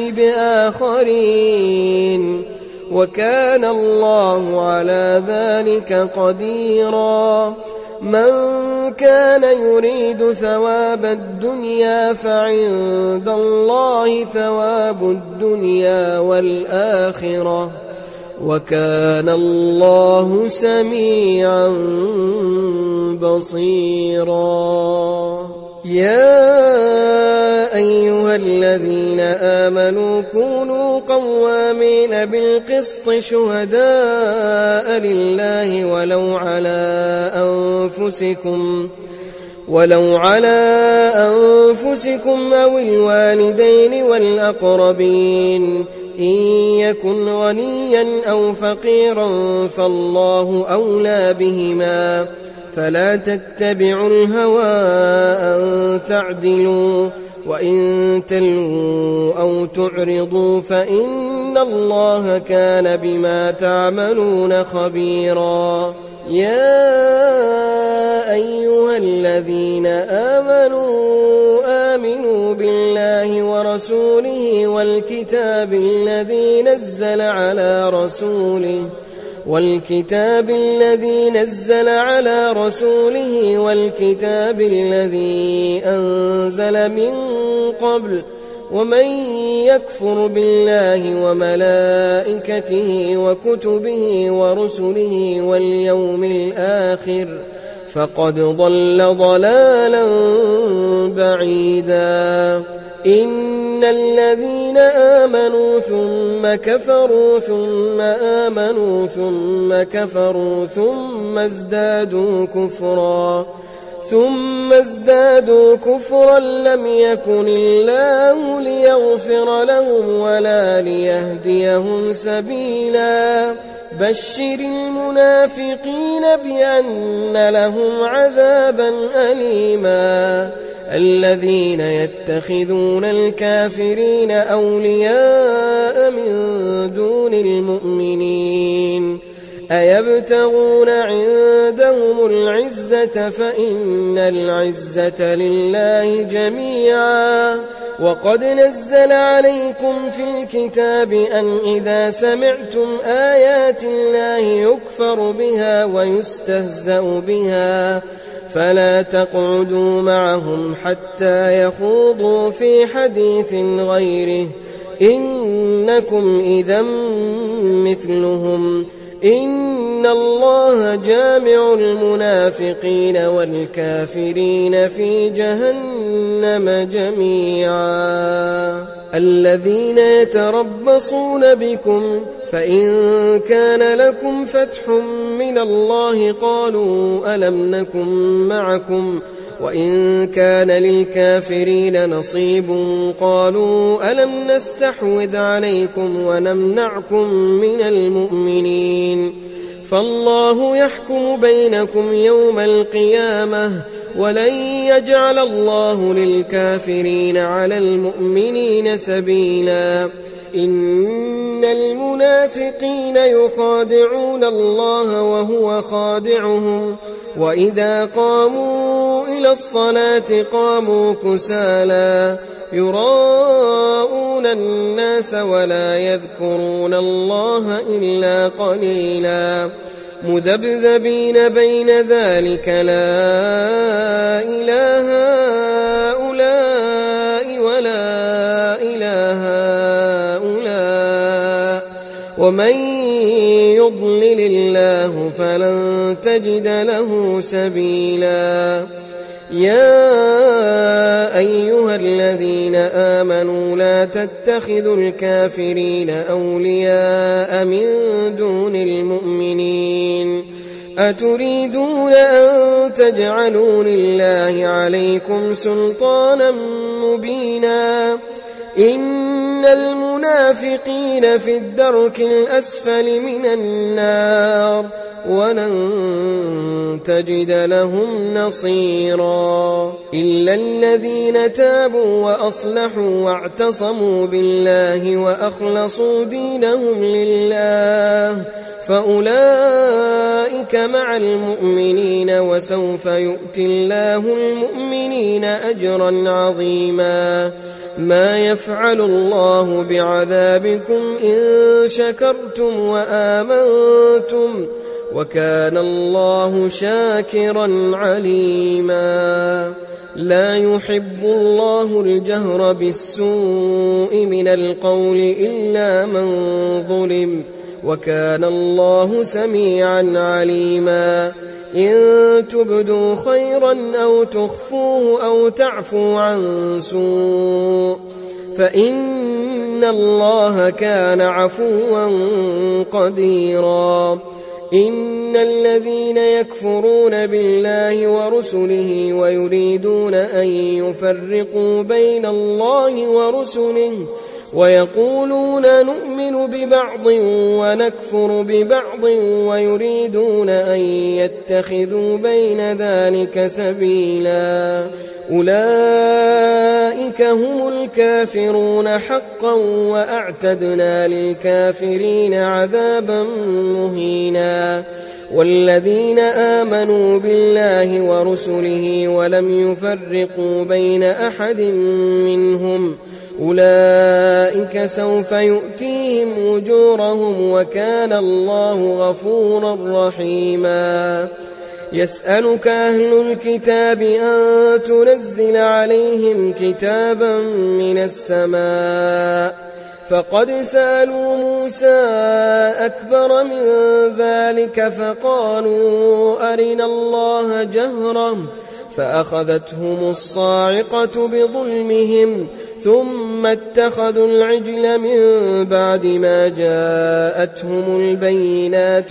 بآخرين وكان الله على ذلك قديرا من كان يريد ثواب الدنيا فعند الله ثواب الدنيا والآخرة وكان الله سميعا بصيرا يا أيها الذين آمنوا كونوا قوامين بالقسط شهداء لله ولو على أنفسكم أو الوالدين والأقربين إن يكن غنيا أو فقيرا فالله أولى بهما فلا تتبعوا الهوى أن تعدلوا وإن تلووا أو تعرضوا فإن الله كان بما تعملون خبيرا يا أيها الذين آمنوا بالله ورسوله والكتاب الذي نزل على رسوله والكتاب الذي أنزل من قبل ومن يكفر بالله وملائكته وكتبه ورسله واليوم الآخر فقد ضل ضلالا بعيدا. إن الذين آمنوا ثم كفروا ثم آمنوا ثم كفروا ثم ازدادوا كفرا لم يكن الله ليغفر لهم ولا ليهديهم سبيلا. بشر المنافقين بأن لهم عذابا أليما. الذين يتخذون الكافرين أولياء من دون المؤمنين أيبتغون عندهم العزة فإن العزة لله جميعا. وقد نزل عليكم في الكتاب أن إذا سمعتم آيات الله يكفر بها ويستهزأ بها فلا تقعدوا معهم حتى يخوضوا في حديث غيره إنكم إذا مثلهم. إن الله جامع المنافقين والكافرين في جهنم جميعا. الذين يتربصون بكم فإن كان لكم فتح من الله قالوا ألم نكن معكم وإن كان للكافرين نصيب قالوا ألم نستحوذ عليكم ونمنعكم من المؤمنين. فالله يحكم بينكم يوم القيامة ولن يجعل الله للكافرين على المؤمنين سبيلا. إن المنافقين يخادعون الله وهو خادعهم وإذا قاموا إلى الصلاة قاموا كسالى يراءون الناس ولا يذكرون الله إلا قليلا. مذبذبين بين ذلك لا إله هؤلاء ولا إله هؤلاء ومن يضلل الله فلن تجد له سبيلا. يا أيها الذين آمنوا لا تتخذوا الكافرين أولياء من دون المؤمنين أتريدون أن تجعلوا لله عليكم سلطانا مبينا. إن المنافقين في الدرك الأسفل من النار ولن تجد لهم نصيرا. إلا الذين تابوا وأصلحوا واعتصموا بالله وأخلصوا دينهم لله فأولئك مع المؤمنين وسوف يؤتي الله المؤمنين أجرا عظيما. ما يفعل الله بعذابكم إن شكرتم وآمنتم وكان الله شاكرا عليما. لا يحب الله الجهر بالسوء من القول إلا من ظلم وكان الله سميعا عليما. إن تبدوا خيرا أو تخفوه أو تعفوا عن سوء فإن الله كان عفوا قديرا. إن الذين يكفرون بالله ورسله ويريدون أن يفرقوا بين الله ورسله ويقولون نؤمن ببعض ونكفر ببعض ويريدون أن يتخذوا بين ذلك سبيلا. أولئك هم الكافرون حقا وأعتدنا للكافرين عذابا مهينا. والذين آمنوا بالله ورسله ولم يفرقوا بين أحد منهم أولئك سوف يؤتيهم أجورهم وكان الله غفورا رحيما. يسألك أهل الكتاب أن تنزل عليهم كتابا من السماء فقد سألوا موسى أكبر من ذلك فقالوا أرنا الله جهرة فأخذتهم الصاعقة بظلمهم ثم اتخذوا العجل من بعد ما جاءتهم البينات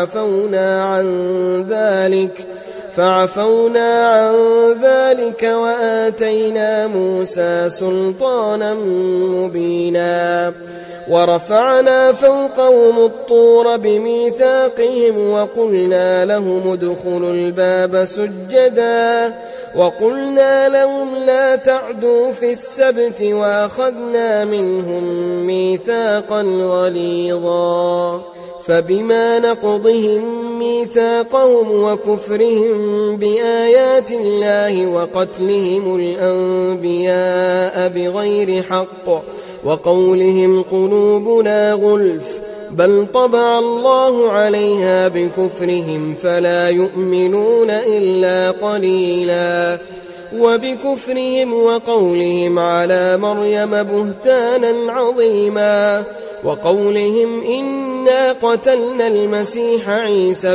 فعفونا عن ذلك وآتينا موسى سلطانا مبينا. ورفعنا فوقهم الطور بميثاقهم وقلنا لهم ادخلوا الباب سجدا وقلنا لهم لا تعدوا في السبت وأخذنا منهم ميثاقا غليظا. فبما نقضهم ميثاقهم وكفرهم بآيات الله وقتلهم الأنبياء بغير حق وقولهم قلوبنا غلف بل طبع الله عليها بكفرهم فلا يؤمنون إلا قليلا. وبكفرهم وقولهم على مريم بهتانا عظيما وقولهم إنا قتلنا المسيح عيسى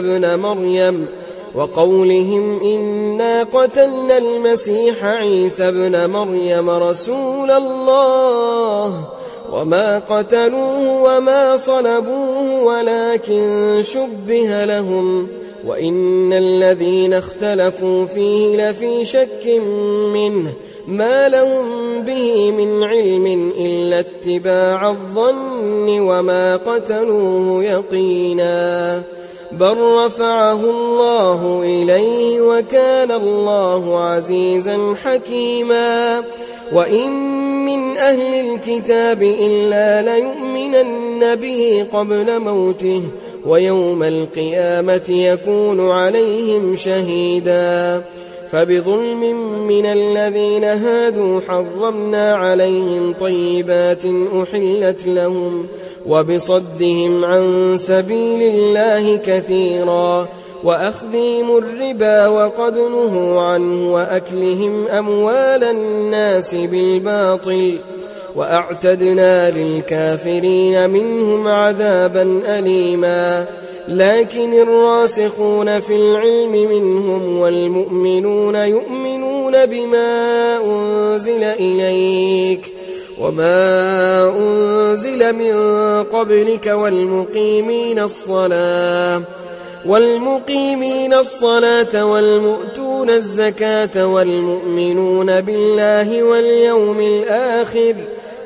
ابن مريم رسول الله وما قتلوه وما صلبوه ولكن شبه لهم وإن الذين اختلفوا فيه لفي شك منه ما لهم به من علم إلا اتباع الظن وما قتلوه يقينا بل رفعه الله إليه وكان الله عزيزا حكيما. وإن من أهل الكتاب إلا ليؤمنن به قبل موته ويوم القيامة يكون عليهم شهيدا. فبظلم من الذين هادوا حرمنا عليهم طيبات أحلت لهم وبصدهم عن سبيل الله كثيرا وأخذهم الربا وقد نهوا عنه وأكلهم أموال الناس بالباطل وأعتدنا للكافرين منهم عذابا أليما. لكن الراسخون في العلم منهم والمؤمنون يؤمنون بما أنزل إليك وما أنزل من قبلك والمقيمين الصلاة والمؤتون الزكاة والمؤمنون بالله واليوم الآخر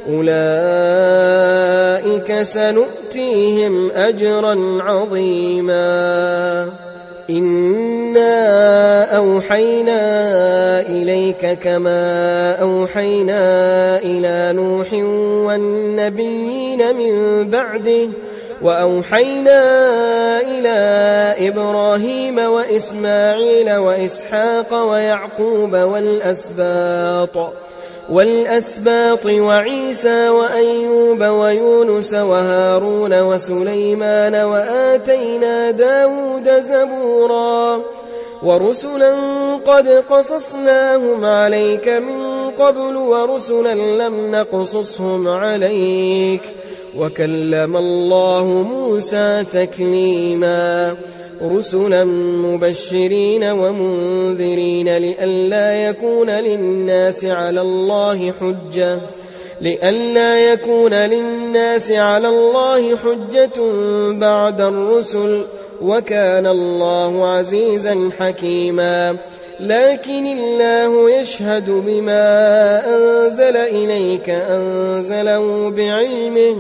أولئك سنؤتيهم أجرا عظيما. إنا أوحينا إليك كما أوحينا إلى نوح والنبيين من بعده وأوحينا إلى إبراهيم وإسماعيل وإسحاق ويعقوب والأسباط وعيسى وأيوب ويونس وهارون وسليمان وآتينا داود زبورا. ورسلا قد قصصناهم عليك من قبل ورسلا لم نقصصهم عليك وكلم الله موسى تكليما. رسلا مبشرين ومنذرين لئلا يكون للناس على الله حجة بعد الرسل وكان الله عزيزا حكيما. لكن الله يشهد بما أنزل إليك أنزله بعلمه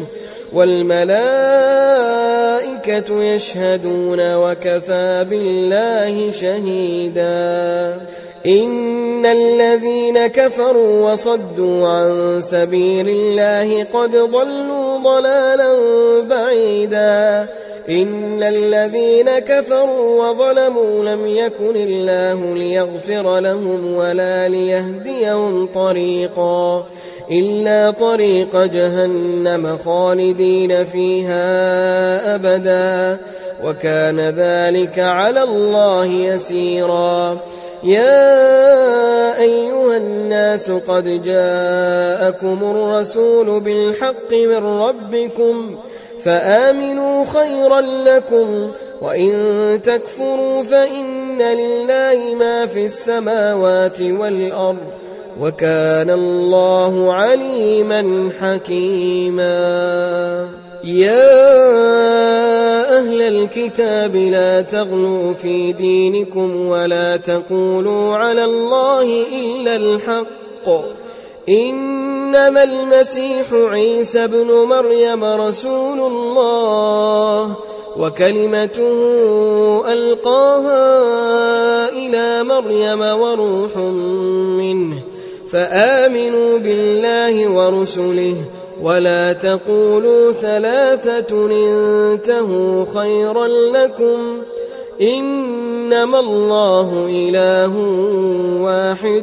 والملائكة يشهدون وكفى بالله شهيدا. إن الذين كفروا وصدوا عن سبيل الله قد ضلوا ضلالا بعيدا. إن الذين كفروا وظلموا لم يكن الله ليغفر لهم ولا ليهديهم طريقا إلا طريق جهنم خالدين فيها أبدا وكان ذلك على الله يسيرا. يا أيها الناس قد جاءكم الرسول بالحق من ربكم فآمنوا خيرا لكم وإن تكفروا فإن لله ما في السماوات والأرض وكان الله عليما حكيما. يا أهل الكتاب لا تغلوا في دينكم ولا تقولوا على الله إلا الحق إنما المسيح عيسى ابن مريم رسول الله وكلمته ألقاها إلى مريم وروح منه فآمنوا بالله ورسله ولا تقولوا ثلاثة انتهوا خيرا لكم إنما الله إله واحد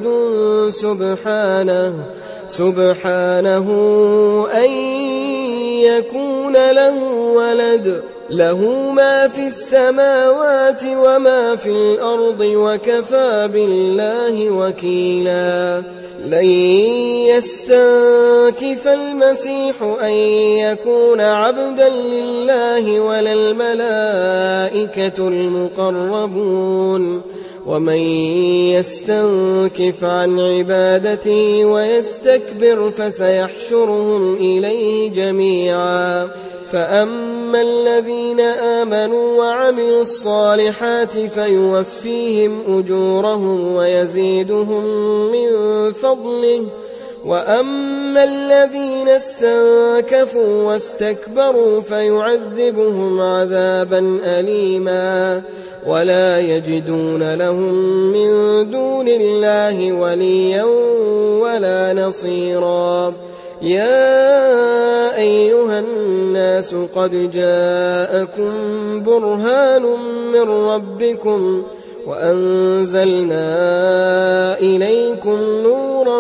سبحانه أن يكون له ولد له ما في السماوات وما في الأرض وكفى بالله وكيلا. لن يستنكف المسيح أن يكون عبدا لله ولا الملائكة المقربون ومن يستنكف عن عبادته ويستكبر فسيحشرهم إليه جميعا. فأما الذين آمنوا وعملوا الصالحات فيوفيهم أجورهم ويزيدهم من فضله وأما الذين استنكفوا واستكبروا فيعذبهم عذابا أليما ولا يجدون لهم من دون الله وليا ولا نصيرا. يا أيها الناس قد جاءكم برهان من ربكم وأنزلنا إليكم نورا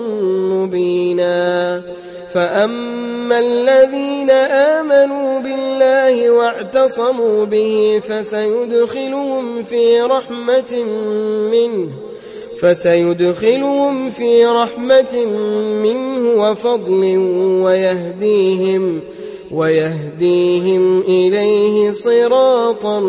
مبينا. فأما الذين آمنوا بالله واعتصموا به فسيدخلهم في رحمة منه وفضل ويهديهم إليه صراطا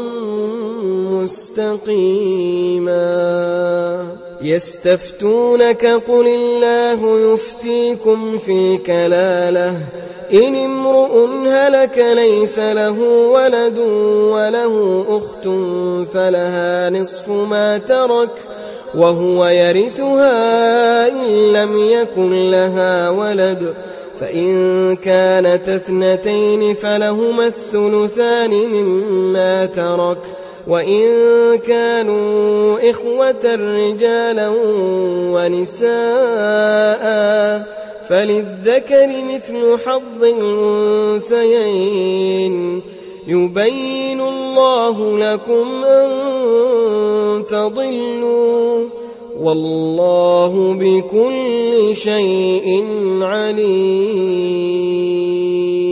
مستقيما. يستفتونك قل الله يفتيكم في الكلالة إن امرؤ هلك ليس له ولد وله أخت فلها نصف ما ترك وهو يرثها إن لم يكن لها ولد فإن كانت اثنتين فلهما الثلثان مما ترك وإن كانوا إخوة رجالا ونساء فللذكر مثل حظ الأنثيين يبين الله لكم أن تضلوا والله بكل شيء عليم.